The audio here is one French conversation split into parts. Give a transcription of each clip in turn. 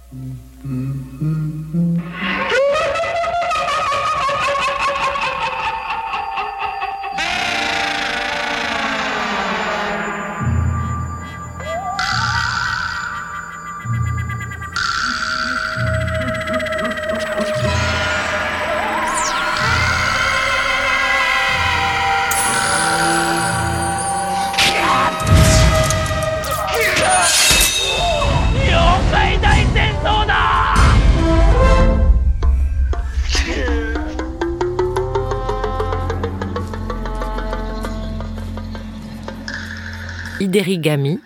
Iderigami.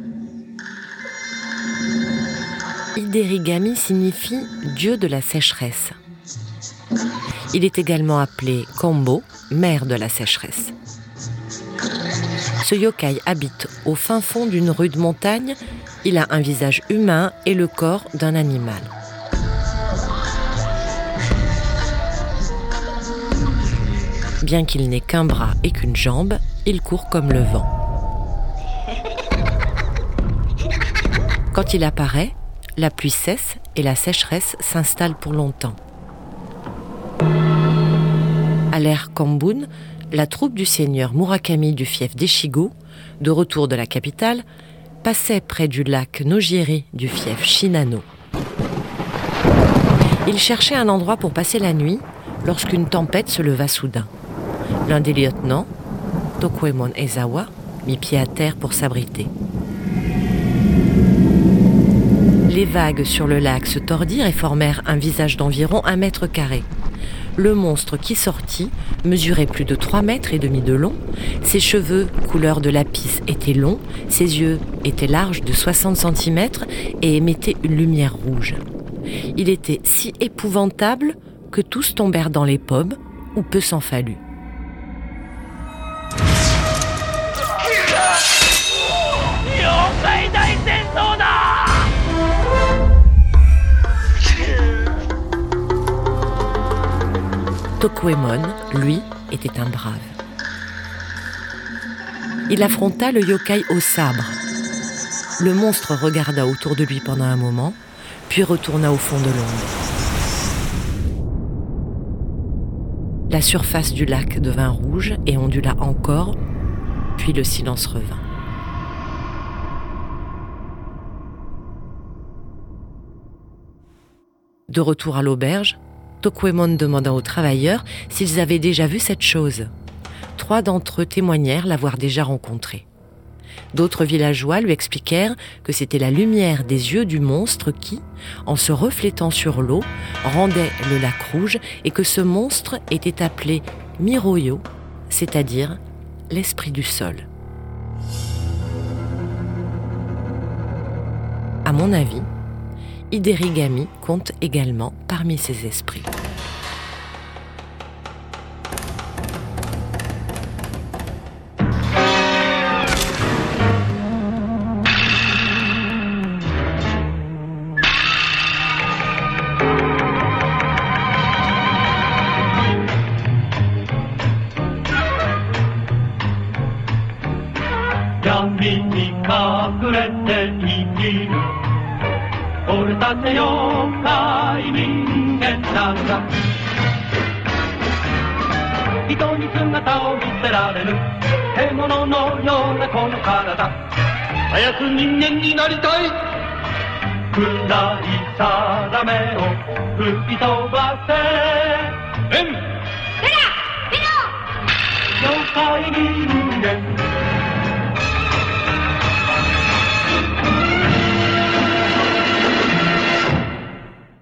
Iderigami signifie dieu de la sécheresse. Il est également appelé Kombo, mère de la sécheresse. Ce yokai habite au fin fond d'une rude montagne. Il a un visage humain et le corps d'un animal. Bien qu'il n'ait qu'un bras et qu'une jambe, il court comme le vent. Quand il apparaît, la pluie cesse et la sécheresse s'installe pour longtemps. À l'ère Kambun, la troupe du seigneur Murakami du fief d'Echigo, de retour de la capitale, passait près du lac Nojiri du fief Shinano. Il cherchait un endroit pour passer la nuit lorsqu'une tempête se leva soudain. L'un des lieutenants, Tokuemon Ezawa, mit pied à terre pour s'abriter. Les vagues sur le lac se tordirent et formèrent un visage d'environ 1 mètre carré. Le monstre qui sortit mesurait plus de 3,5 mètres de long. Ses cheveux, couleur de lapis, étaient longs. Ses yeux étaient larges de 60 cm et émettaient une lumière rouge. Il était si épouvantable que tous tombèrent dans les pommes, ou peu s'en fallut. Tokuemon, lui, était un brave. Il affronta le yokai au sabre. Le monstre regarda autour de lui pendant un moment, puis retourna au fond de l'ombre. La surface du lac devint rouge et ondula encore, puis le silence revint. De retour à l'auberge, Tokuemon demanda aux travailleurs s'ils avaient déjà vu cette chose. 3 d'entre eux témoignèrent l'avoir déjà rencontrée. D'autres villageois lui expliquèrent que c'était la lumière des yeux du monstre qui, en se reflétant sur l'eau, rendait le lac rouge et que ce monstre était appelé Miroyo, c'est-à-dire l'esprit du sol. À mon avis, Iderigami compte également parmi ces esprits.